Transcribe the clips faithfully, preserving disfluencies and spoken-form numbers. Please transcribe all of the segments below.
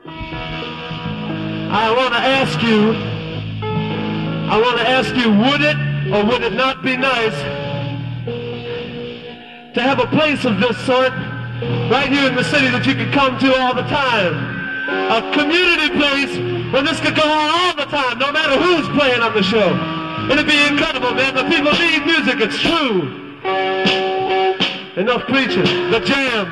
I want to ask you, I want to ask you, would it or would it not be nice to have a place of this sort right here in the city that you could come to all the time? A community place where this could go on all the time, no matter who's playing on the show. It'd be incredible, man. The people need music, it's true. Enough preaching. The jams.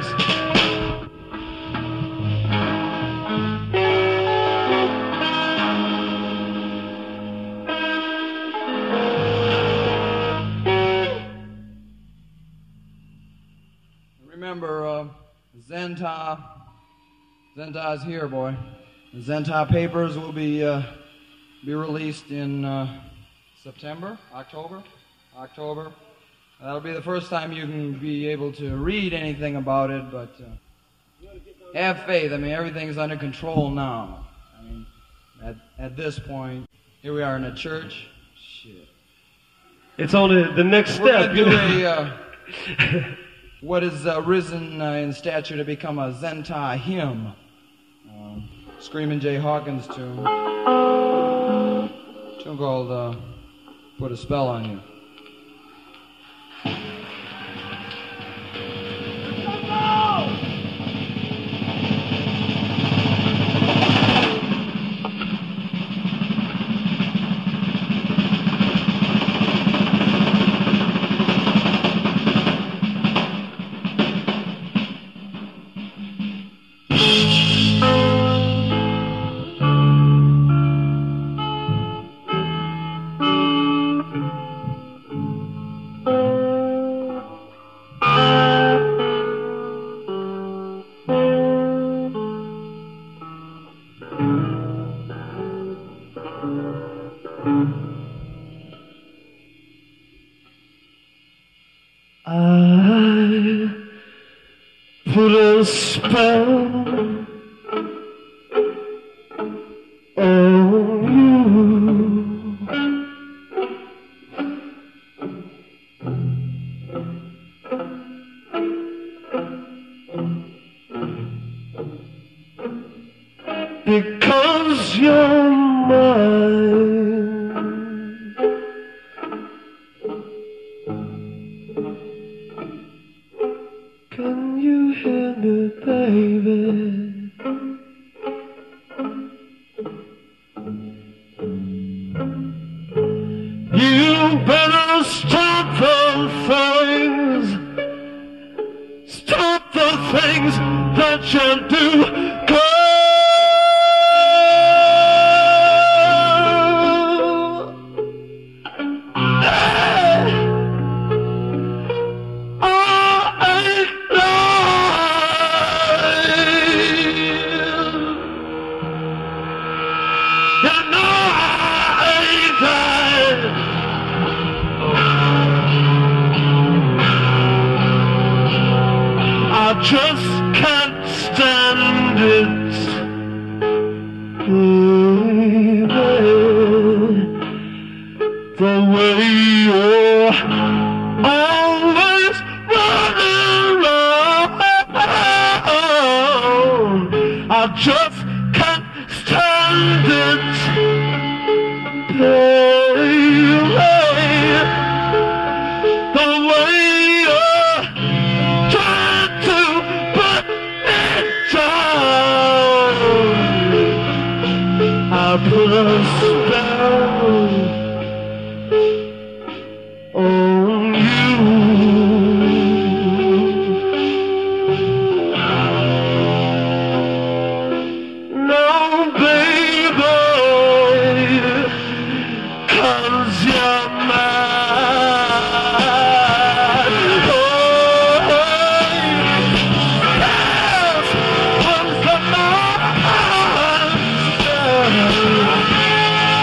Remember, uh, Zenta, Zenta's here, boy. The Zenta papers will be uh, be released in uh, September, October, October. That'll be the first time you can be able to read anything about it, but uh, have faith. I mean, everything's under control now. I mean, at at this point, here we are in a church. Shit. It's only the next We're step. gonna do a. Uh, What is uh, risen uh, in stature to become a Zenta hymn. Uh, Screaming Jay Hawkins tune. Tune called uh, Put a Spell on You. I put a spell on you. Because you're mine. Can you hear me, baby? You better stop the things, stop the things that you do. Girl, I just can't stand it, baby, the way you're always running around. I just can't stand it, baby, the way you're trying to put it down. I put a spell on you. No, baby, 'cause you're mine. Oh, yes, once the monster.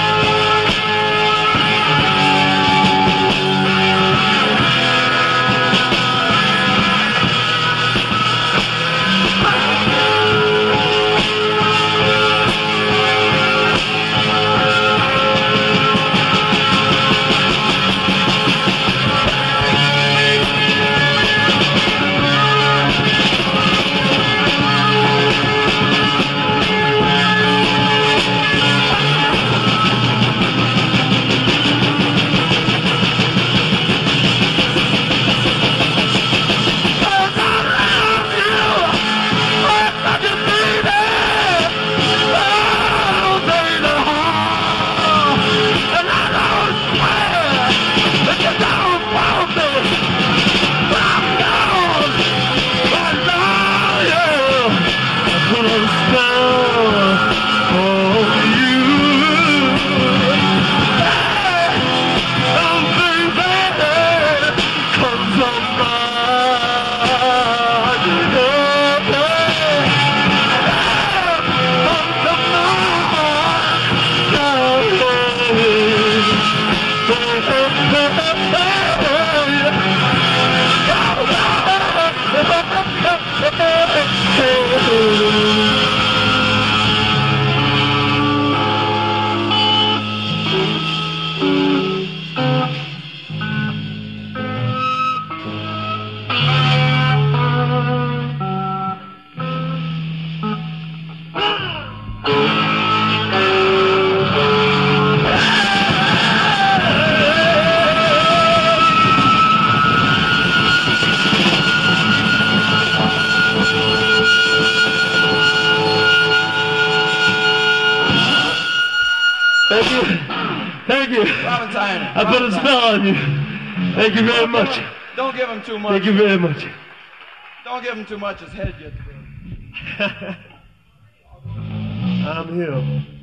Thank you. Thank you. Valentine. I put a spell on you. Thank you very much. Don't give him too much. Thank you very much. Don't give him too much. His head gets big. I'm here.